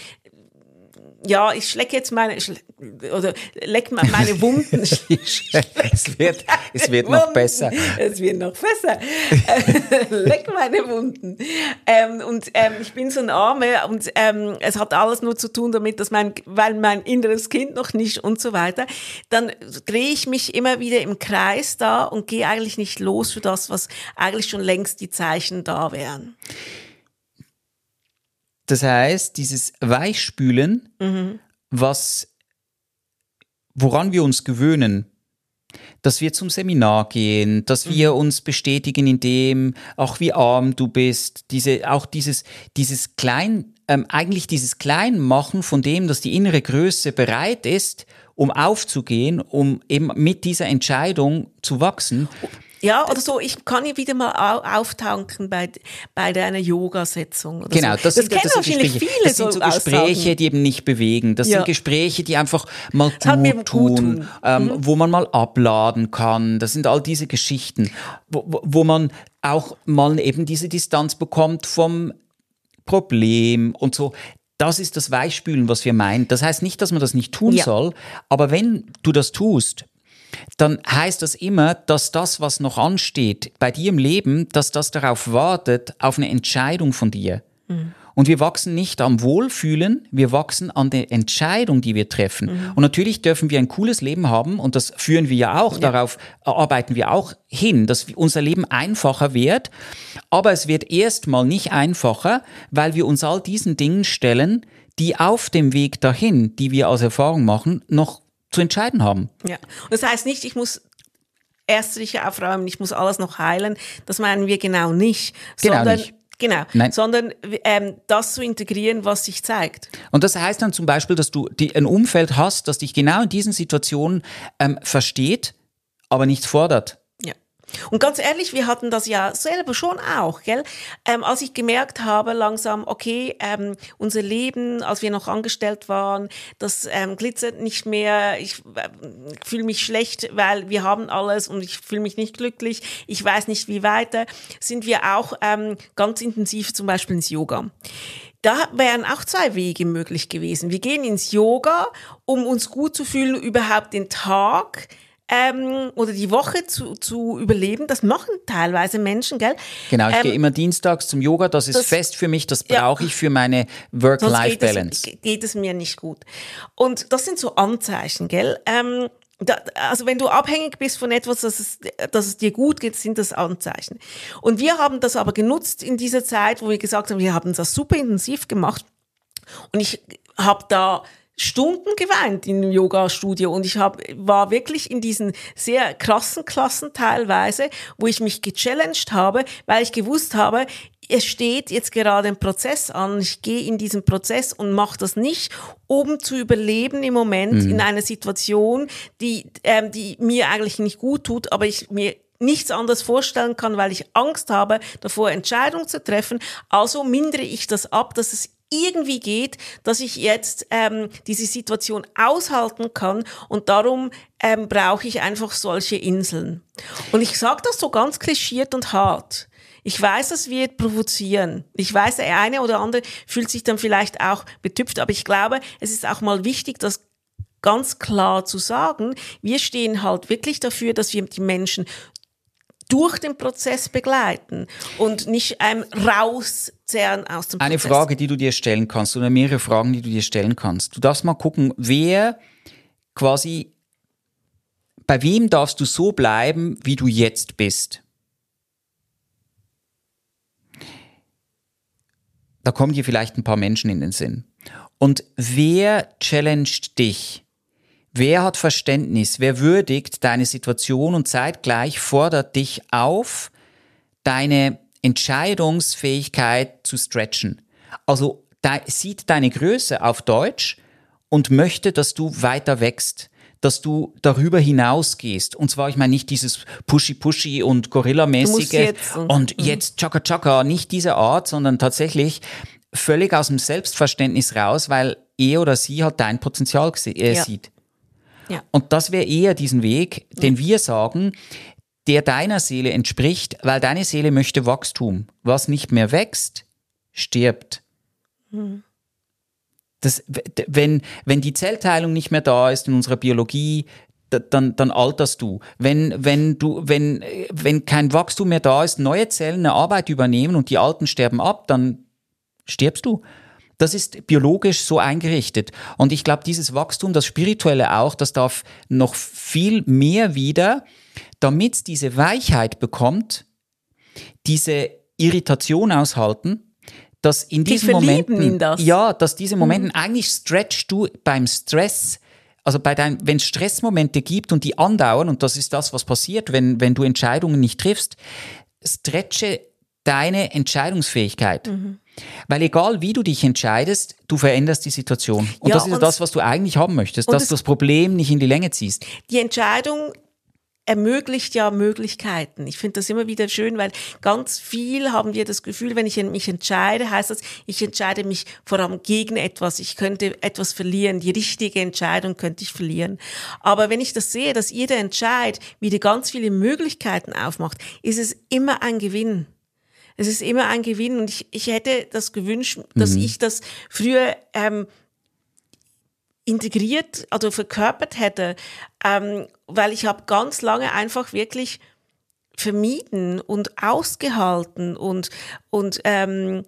ja, ich schlecke jetzt meine, schle oder leck meine Wunden.
es wird, es wird noch
Wunden.
besser.
Es wird noch besser. Leck meine Wunden. Ähm, und ähm, ich bin so ein Arme und ähm, es hat alles nur zu tun damit, dass mein, weil mein inneres Kind noch nicht und so weiter, dann drehe ich mich immer wieder im Kreis da und gehe eigentlich nicht los für das, was eigentlich schon längst die Zeichen da wären.
Das heißt, dieses Weichspülen, mhm. was, woran wir uns gewöhnen, dass wir zum Seminar gehen, dass wir mhm. uns bestätigen in dem, auch wie arm du bist, diese, auch dieses, dieses klein, ähm, eigentlich dieses Kleinmachen von dem, dass die innere Größe bereit ist, um aufzugehen, um eben mit dieser Entscheidung zu wachsen.
Ja, oder so, ich kann hier wieder mal auftanken bei, bei deiner Yoga-Setzung. Oder
genau,
so.
das,
das
sind, das sind
wahrscheinlich
Gespräche.
viele
Das sind so Gespräche,
Aussagen.
die eben nicht bewegen. Das ja. sind Gespräche, die einfach mal gut, gut tun, tun. Ähm, mhm. wo man mal abladen kann. Das sind all diese Geschichten, wo, wo man auch mal eben diese Distanz bekommt vom Problem und so. Das ist das Weichspülen, was wir meinen. Das heißt nicht, dass man das nicht tun ja. soll, aber wenn du das tust, dann heißt das immer, dass das, was noch ansteht bei dir im Leben, dass das darauf wartet, auf eine Entscheidung von dir. Mhm. Und wir wachsen nicht am Wohlfühlen, wir wachsen an der Entscheidung, die wir treffen. Mhm. Und natürlich dürfen wir ein cooles Leben haben und das führen wir ja auch, ja. darauf arbeiten wir auch hin, dass unser Leben einfacher wird. Aber es wird erstmal nicht einfacher, weil wir uns all diesen Dingen stellen, die auf dem Weg dahin, die wir als Erfahrung machen, noch zu entscheiden haben.
Ja, und das heißt nicht, ich muss erst sicher aufräumen, ich muss alles noch heilen. Das meinen wir genau nicht.
Genau
sondern,
nicht.
Genau,
Nein.
sondern ähm, das zu integrieren, was sich zeigt.
Und das heißt dann zum Beispiel, dass du die, ein Umfeld hast, das dich genau in diesen Situationen ähm, versteht, aber nichts fordert.
Ja. Und ganz ehrlich, wir hatten das ja selber schon auch, gell? Ähm, als ich gemerkt habe, langsam, okay, ähm, unser Leben, als wir noch angestellt waren, das ähm, glitzert nicht mehr, ich äh, fühle mich schlecht, weil wir haben alles und ich fühle mich nicht glücklich, ich weiß nicht, wie weiter, sind wir auch ähm, ganz intensiv zum Beispiel ins Yoga. Da wären auch zwei Wege möglich gewesen. Wir gehen ins Yoga, um uns gut zu fühlen, überhaupt den Tag Ähm, oder die Woche zu, zu überleben. Das machen teilweise Menschen, gell?
Genau, ich
ähm,
gehe immer dienstags zum Yoga, das ist
das,
fest für mich, das
ja.
brauche ich für meine Work-Life-Balance.
Sonst geht es, geht es mir nicht gut. Und das sind so Anzeichen, gell? Ähm, da, also wenn du abhängig bist von etwas, dass es, dass es dir gut geht, sind das Anzeichen. Und wir haben das aber genutzt in dieser Zeit, wo wir gesagt haben, wir haben das super intensiv gemacht. Und ich habe da Stunden geweint in einem Yoga-Studio und ich hab, war wirklich in diesen sehr krassen Klassen teilweise, wo ich mich gechallenged habe, weil ich gewusst habe, es steht jetzt gerade ein Prozess an, ich gehe in diesen Prozess und mache das nicht, um zu überleben im Moment mhm. in einer Situation, die, ähm, die mir eigentlich nicht gut tut, aber ich mir nichts anderes vorstellen kann, weil ich Angst habe, davor Entscheidungen zu treffen. Also mindere ich das ab, dass es irgendwie geht, dass ich jetzt ähm, diese Situation aushalten kann und darum ähm, brauche ich einfach solche Inseln. Und ich sage das so ganz klischiert und hart. Ich weiß, das wird provozieren. Ich weiß, der eine oder andere fühlt sich dann vielleicht auch betüpft, aber ich glaube, es ist auch mal wichtig, das ganz klar zu sagen. Wir stehen halt wirklich dafür, dass wir die Menschen durch den Prozess begleiten und nicht ähm, rauszerren aus dem Prozess.
Eine Frage, die du dir stellen kannst, oder mehrere Fragen, die du dir stellen kannst. Du darfst mal gucken, wer quasi, bei wem darfst du so bleiben, wie du jetzt bist? Da kommen dir vielleicht ein paar Menschen in den Sinn. Und wer challenged dich? Wer hat Verständnis? Wer würdigt deine Situation und zeitgleich fordert dich auf, deine Entscheidungsfähigkeit zu stretchen? Also da, sieht deine Größe auf Deutsch und möchte, dass du weiter wächst, dass du darüber hinausgehst. Und zwar, ich meine, nicht dieses Pushy-Pushy und Gorilla-mäßige
jetzt und,
und jetzt Chaka-Chaka, nicht diese Art, sondern tatsächlich völlig aus dem Selbstverständnis raus, weil er oder sie halt dein Potenzial äh,
ja.
sieht.
Ja.
Und das wäre eher diesen Weg, den wir sagen, der deiner Seele entspricht, weil deine Seele möchte Wachstum. Was nicht mehr wächst, stirbt. Mhm. Das, wenn, wenn die Zellteilung nicht mehr da ist in unserer Biologie, dann, dann alterst du. Wenn, wenn du, wenn, wenn kein Wachstum mehr da ist, neue Zellen eine Arbeit übernehmen und die alten sterben ab, dann stirbst du. Das ist biologisch so eingerichtet. Und ich glaube, dieses Wachstum, das Spirituelle auch, das darf noch viel mehr wieder, damit es diese Weichheit bekommt, diese Irritation aushalten, dass in diesen
Die
Momenten,
in das.
ja, dass diese Momenten,
mhm.
eigentlich stretchst du beim Stress, also bei dein, wenn es Stressmomente gibt und die andauern, und das ist das, was passiert, wenn, wenn du Entscheidungen nicht triffst, stretche deine Entscheidungsfähigkeit. Mhm. Weil egal wie du dich entscheidest, du veränderst die Situation. Und
ja,
das ist
und
das, was du eigentlich haben möchtest, dass du das Problem nicht in die Länge ziehst.
Die Entscheidung ermöglicht ja Möglichkeiten. Ich finde das immer wieder schön, weil ganz viel haben wir das Gefühl, wenn ich mich entscheide, heißt das, ich entscheide mich vor allem gegen etwas. Ich könnte etwas verlieren. Die richtige Entscheidung könnte ich verlieren. Aber wenn ich das sehe, dass jeder Entscheid wieder ganz viele Möglichkeiten aufmacht, ist es immer ein Gewinn. Es ist immer ein Gewinn und ich, ich hätte das gewünscht, dass mhm. ich das früher ähm, integriert oder verkörpert hätte, ähm, weil ich habe ganz lange einfach wirklich vermieden und ausgehalten und und ähm,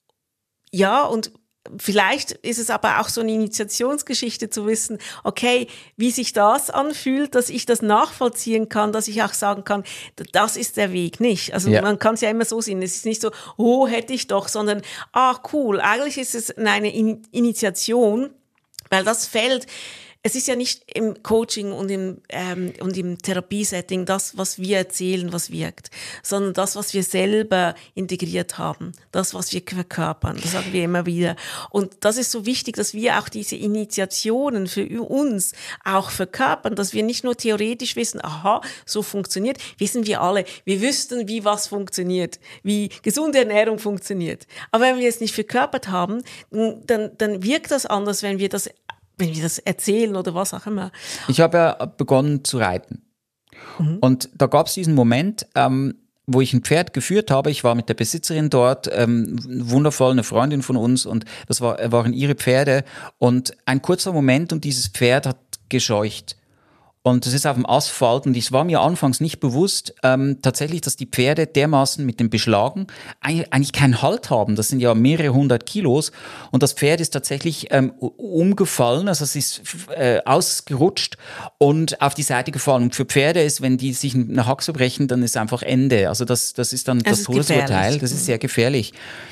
ja und vielleicht ist es aber auch so eine Initiationsgeschichte zu wissen, okay, wie sich das anfühlt, dass ich das nachvollziehen kann, dass ich auch sagen kann, das ist der Weg nicht. Also ja. Man kann es ja immer so sehen. Es ist nicht so, oh, hätte ich doch, sondern, ah, cool, eigentlich ist es eine In- Initiation, weil das Feld es ist ja nicht im Coaching und im, ähm, und im Therapiesetting das, was wir erzählen, was wirkt, sondern das, was wir selber integriert haben, das, was wir verkörpern, das sagen wir immer wieder. Und das ist so wichtig, dass wir auch diese Initiationen für uns auch verkörpern, dass wir nicht nur theoretisch wissen, aha, so funktioniert, wissen wir alle, wir wüssten, wie was funktioniert, wie gesunde Ernährung funktioniert. Aber wenn wir es nicht verkörpert haben, dann, dann wirkt das anders, wenn wir das wenn wir das erzählen oder was auch immer.
Ich habe ja begonnen zu reiten. Mhm. Und da gab es diesen Moment, ähm, wo ich ein Pferd geführt habe. Ich war mit der Besitzerin dort, ähm, wundervoll, eine Freundin von uns, und das war, waren ihre Pferde. Und ein kurzer Moment und dieses Pferd hat gescheucht. Und es ist auf dem Asphalt, und es war mir anfangs nicht bewusst, ähm, tatsächlich, dass die Pferde dermaßen mit den Beschlagen eigentlich, eigentlich keinen Halt haben. Das sind ja mehrere hundert Kilos, und das Pferd ist tatsächlich ähm, umgefallen, also es ist äh, ausgerutscht und auf die Seite gefallen. Und für Pferde ist, wenn die sich eine Haxe brechen, dann ist einfach Ende. Also das, das ist dann das, das Todesurteil, das ist sehr gefährlich.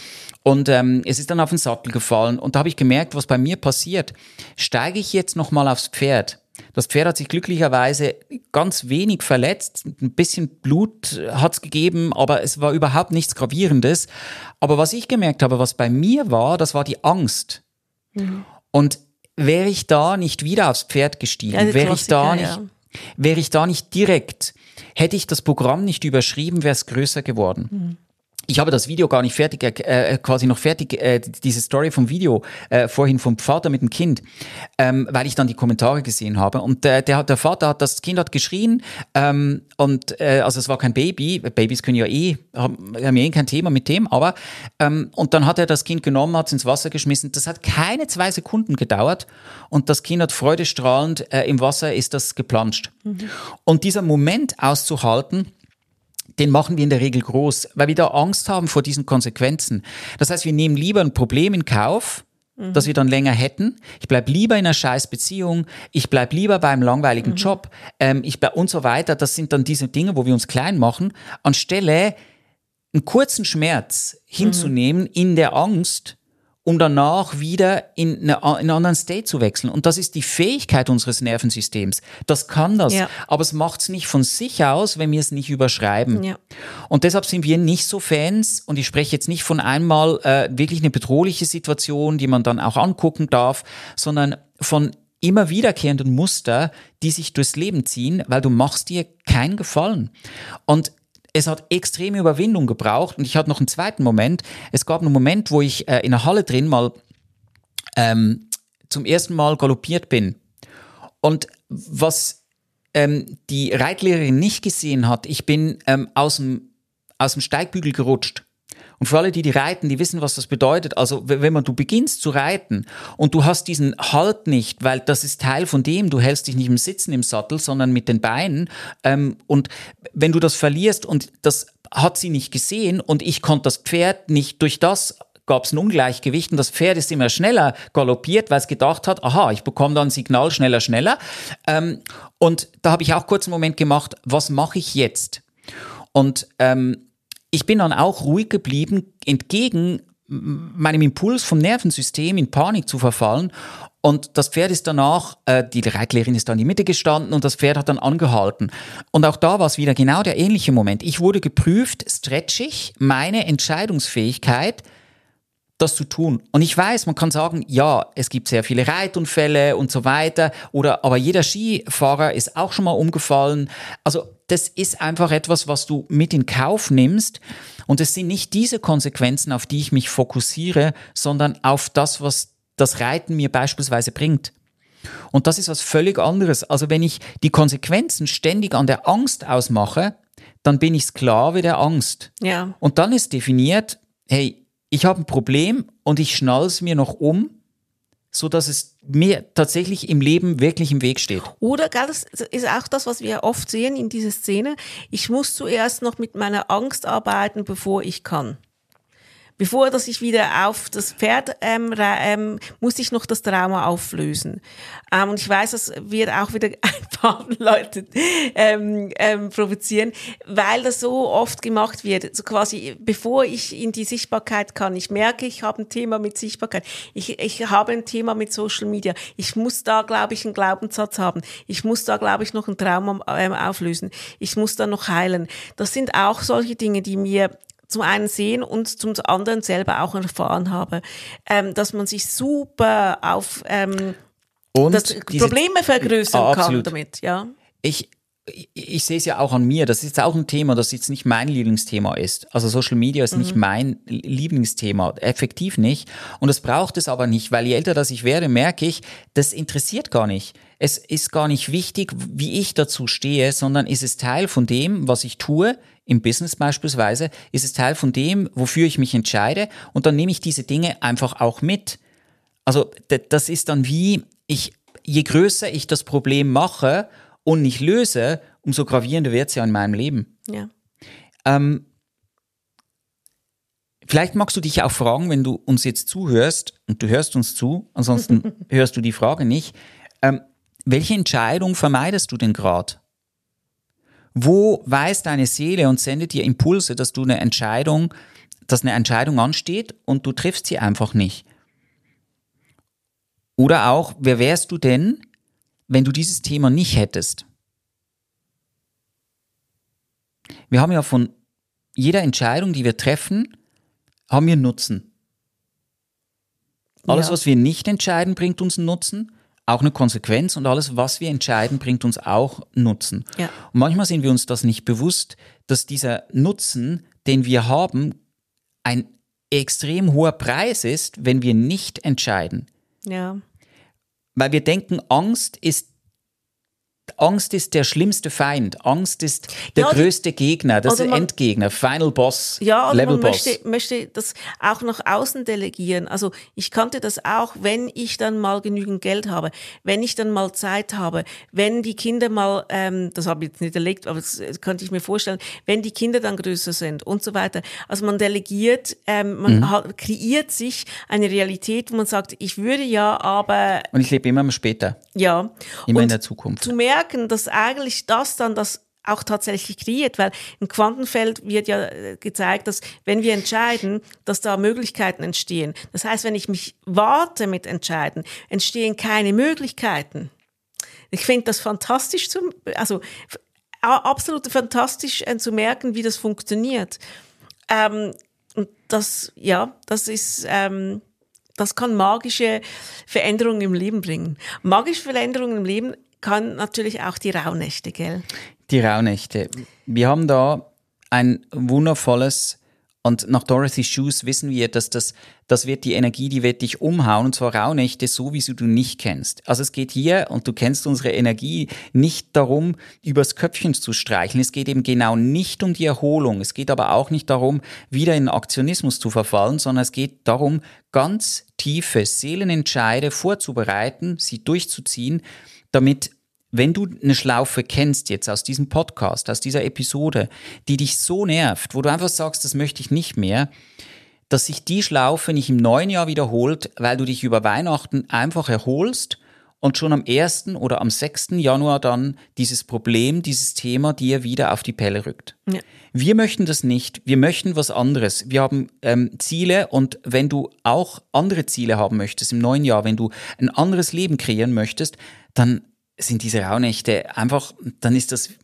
Und ähm, es ist dann auf den Sattel gefallen, und da habe ich gemerkt, was bei mir passiert. Steige ich jetzt nochmal aufs Pferd? Das Pferd hat sich glücklicherweise ganz wenig verletzt, ein bisschen Blut hat's gegeben, aber es war überhaupt nichts Gravierendes. Aber was ich gemerkt habe, was bei mir war, das war die Angst. Mhm. Und wäre ich da nicht wieder aufs Pferd gestiegen, ja, wäre ich da nicht, ja. wäre ich da nicht direkt, hätte ich das Programm nicht überschrieben, wäre es größer geworden. Mhm. Ich habe das Video gar nicht fertig, äh, quasi noch fertig, äh, diese Story vom Video äh, vorhin vom Vater mit dem Kind, ähm, weil ich dann die Kommentare gesehen habe. Und äh, der, der Vater hat, das Kind hat geschrien, ähm, und äh, also es war kein Baby, Babys können ja eh, haben, haben ja eh kein Thema mit dem, aber ähm, und dann hat er das Kind genommen, hat es ins Wasser geschmissen. Das hat keine zwei Sekunden gedauert, und das Kind hat freudestrahlend äh, im Wasser ist das geplanscht. Mhm. Und dieser Moment auszuhalten, den machen wir in der Regel groß, weil wir da Angst haben vor diesen Konsequenzen. Das heißt, wir nehmen lieber ein Problem in Kauf, mhm. das wir dann länger hätten. Ich bleib lieber in einer scheiß Beziehung, ich bleib lieber beim langweiligen mhm. Job, ähm, ich bleib und so weiter. Das sind dann diese Dinge, wo wir uns klein machen, anstelle einen kurzen Schmerz hinzunehmen mhm. in der Angst, um danach wieder in, eine, in einen anderen State zu wechseln. Und das ist die Fähigkeit unseres Nervensystems. Das kann das, ja. aber es macht es nicht von sich aus, wenn wir es nicht überschreiben. Ja. Und deshalb sind wir nicht so Fans, und ich spreche jetzt nicht von einmal äh, wirklich eine bedrohliche Situation, die man dann auch angucken darf, sondern von immer wiederkehrenden Muster, die sich durchs Leben ziehen, weil du machst dir keinen Gefallen. Und es hat extreme Überwindung gebraucht, und ich hatte noch einen zweiten Moment. Es gab einen Moment, wo ich äh, in der Halle drin mal ähm, zum ersten Mal galoppiert bin. Und was ähm, die Reitlehrerin nicht gesehen hat, ich bin ähm, aus dem, aus dem Steigbügel gerutscht. Und für alle, die die reiten, die wissen, was das bedeutet. Also wenn man du beginnst zu reiten und du hast diesen Halt nicht, weil das ist Teil von dem, du hältst dich nicht im Sitzen im Sattel, sondern mit den Beinen. Ähm, und wenn du das verlierst, und das hat sie nicht gesehen, und ich konnte das Pferd nicht, durch das gab es ein Ungleichgewicht, und das Pferd ist immer schneller galoppiert, weil es gedacht hat, aha, ich bekomme da ein Signal, schneller, schneller. Ähm, und da habe ich auch kurz einen Moment gemacht, was mache ich jetzt? Und ähm, ich bin dann auch ruhig geblieben, entgegen meinem Impuls vom Nervensystem in Panik zu verfallen. Und das Pferd ist danach, äh, die Reitlehrerin ist da in die Mitte gestanden, und das Pferd hat dann angehalten. Und auch da war es wieder genau der ähnliche Moment. Ich wurde geprüft, stretch ich meine Entscheidungsfähigkeit, das zu tun. Und ich weiß, man kann sagen, ja, es gibt sehr viele Reitunfälle und so weiter, oder aber jeder Skifahrer ist auch schon mal umgefallen. Also das ist einfach etwas, was du mit in Kauf nimmst, und es sind nicht diese Konsequenzen, auf die ich mich fokussiere, sondern auf das, was das Reiten mir beispielsweise bringt. Und das ist was völlig anderes. Also wenn ich die Konsequenzen ständig an der Angst ausmache, dann bin ich Sklave der Angst. Ja. Und dann ist definiert, hey, ich habe ein Problem und ich schnall es mir noch um, so dass es mir tatsächlich im Leben wirklich im Weg steht.
Oder, gell, das ist auch das, was wir oft sehen in dieser Szene. Ich muss zuerst noch mit meiner Angst arbeiten, bevor ich kann. Bevor dass ich wieder auf das Pferd ähm, ähm, muss ich noch das Trauma auflösen. Ähm, und ich weiß, das wird auch wieder ein paar Leute ähm, ähm, provozieren, weil das so oft gemacht wird. So quasi, bevor ich in die Sichtbarkeit kann, ich merke, ich habe ein Thema mit Sichtbarkeit, ich, ich habe ein Thema mit Social Media, ich muss da, glaube ich, einen Glaubenssatz haben, ich muss da, glaube ich, noch ein Trauma ähm, auflösen, ich muss da noch heilen. Das sind auch solche Dinge, die mir zum einen sehen und zum anderen selber auch erfahren habe, ähm, dass man sich super auf ähm,
und
das
diese,
Probleme vergrößern
ah,
kann damit. Ja.
Ich, ich, ich sehe es ja auch an mir, das ist auch ein Thema, das jetzt nicht mein Lieblingsthema ist. Also Social Media ist mhm. nicht mein Lieblingsthema, effektiv nicht. Und das braucht es aber nicht, weil je älter das ich werde, merke ich, das interessiert gar nicht. Es ist gar nicht wichtig, wie ich dazu stehe, sondern ist es Teil von dem, was ich tue, im Business beispielsweise, ist es Teil von dem, wofür ich mich entscheide und dann nehme ich diese Dinge einfach auch mit. Also das ist dann wie, ich, je größer ich das Problem mache und nicht löse, umso gravierender wird es ja in meinem Leben.
Ja.
Ähm, vielleicht magst du dich auch fragen, wenn du uns jetzt zuhörst, und du hörst uns zu, ansonsten hörst du die Frage nicht, ähm, welche Entscheidung vermeidest du denn gerade? Wo weiß deine Seele und sendet dir Impulse, dass du eine Entscheidung, dass eine Entscheidung ansteht und du triffst sie einfach nicht? Oder auch, wer wärst du denn, wenn du dieses Thema nicht hättest? Wir haben ja von jeder Entscheidung, die wir treffen, haben wir Nutzen. Alles,
Ja.
was wir nicht entscheiden, bringt uns einen Nutzen. Auch eine Konsequenz und alles, was wir entscheiden, bringt uns auch Nutzen.
Ja.
Und manchmal sind wir uns das nicht bewusst, dass dieser Nutzen, den wir haben, ein extrem hoher Preis ist, wenn wir nicht entscheiden.
Ja.
Weil wir denken, Angst ist Angst ist der schlimmste Feind. Angst ist der
Ja, die-
größte Gegner, das
oder man-
Endgegner, Final Boss,
Ja, oder
Level
man
Boss.
möchte, möchte das auch nach außen delegieren. Also ich kannte das auch, wenn ich dann mal genügend Geld habe, wenn ich dann mal Zeit habe, wenn die Kinder mal, ähm, das habe ich jetzt nicht erlegt, aber das äh, könnte ich mir vorstellen, wenn die Kinder dann größer sind und so weiter. Also man delegiert, ähm, man
Mhm.
hat, kreiert sich eine Realität, wo man sagt, ich würde ja, aber
Und ich lebe immer mal später,
ja.
immer
und
in der Zukunft.
zu merken, dass eigentlich das dann das auch tatsächlich kreiert, weil im Quantenfeld wird ja äh, gezeigt, dass wenn wir entscheiden, dass da Möglichkeiten entstehen. Das heißt, wenn ich mich warte mit Entscheiden, entstehen keine Möglichkeiten. Ich finde das fantastisch, zu, also f- absolut fantastisch äh, zu merken, wie das funktioniert. Ähm, und das, ja, das ist... Ähm, Das kann magische Veränderungen im Leben bringen. Magische Veränderungen im Leben kann natürlich auch die Rauhnächte, gell?
Die Rauhnächte. Wir haben da ein wundervolles, und nach Dorothy Shoes wissen wir, dass das, das wird die Energie, die wird dich umhauen, und zwar Rauhnächte, so wie sie du nicht kennst. Also es geht hier, und du kennst unsere Energie, nicht darum, übers Köpfchen zu streicheln. Es geht eben genau nicht um die Erholung. Es geht aber auch nicht darum, wieder in Aktionismus zu verfallen, sondern es geht darum, ganz tiefe Seelenentscheide vorzubereiten, sie durchzuziehen, damit, wenn du eine Schlaufe kennst jetzt aus diesem Podcast, aus dieser Episode, die dich so nervt, wo du einfach sagst, das möchte ich nicht mehr, dass sich die Schlaufe nicht im neuen Jahr wiederholt, weil du dich über Weihnachten einfach erholst und schon am ersten oder am sechsten Januar dann dieses Problem, dieses Thema dir wieder auf die Pelle rückt.
Ja.
Wir möchten das nicht. Wir möchten was anderes. Wir haben ähm, Ziele, und wenn du auch andere Ziele haben möchtest im neuen Jahr, wenn du ein anderes Leben kreieren möchtest, dann sind diese Rauhnächte einfach, dann ist das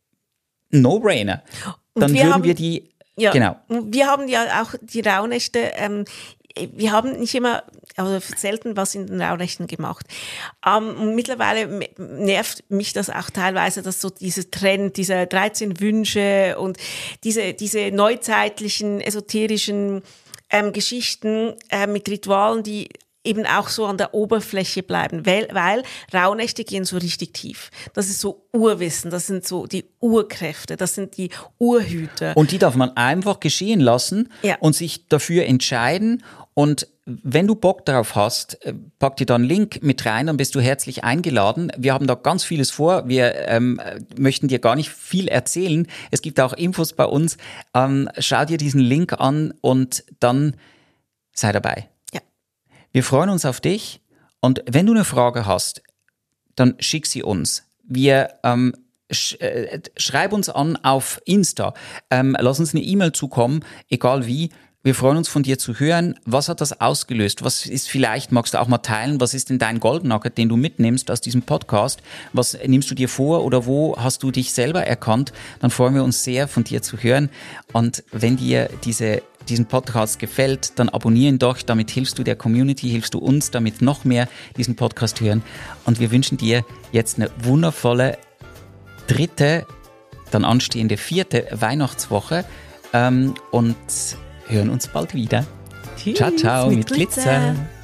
ein No-Brainer.
Und
Dann
wir
würden
haben-
wir die,
Ja,
genau.
wir haben ja auch die Rauhnächte, ähm, wir haben nicht immer, also selten was in den Rauhnächten gemacht. Ähm, und mittlerweile m- nervt mich das auch teilweise, dass so dieser Trend, diese dreizehn Wünsche und diese, diese neuzeitlichen, esoterischen ähm, Geschichten äh, mit Ritualen, die eben auch so an der Oberfläche bleiben, weil, weil Rauhnächte gehen so richtig tief. Das ist so Urwissen, das sind so die Urkräfte, das sind die Urhüter.
Und die darf man einfach geschehen lassen
Ja.
und sich dafür entscheiden. Und wenn du Bock darauf hast, pack dir da einen Link mit rein, dann bist du herzlich eingeladen. Wir haben da ganz vieles vor. Wir ähm, möchten dir gar nicht viel erzählen. Es gibt auch Infos bei uns. Ähm, schau dir diesen Link an und dann sei dabei.
Ja.
Wir freuen uns auf dich. Und wenn du eine Frage hast, dann schick sie uns. Wir ähm, sch- äh, schreib uns an auf Insta. Ähm, lass uns eine E-Mail zukommen, egal wie. Wir freuen uns, von dir zu hören. Was hat das ausgelöst? Was ist vielleicht, magst du auch mal teilen, was ist denn dein Gold Nugget, den du mitnimmst aus diesem Podcast? Was nimmst du dir vor oder wo hast du dich selber erkannt? Dann freuen wir uns sehr, von dir zu hören. Und wenn dir diese, diesen Podcast gefällt, dann abonnieren doch. Damit hilfst du der Community, hilfst du uns, damit noch mehr diesen Podcast hören. Und wir wünschen dir jetzt eine wundervolle dritte, dann anstehende vierte Weihnachtswoche. Ähm, und hören uns bald wieder.
Tschüss,
Ciao, ciao,
mit
mit Glitzer.
Glitzer.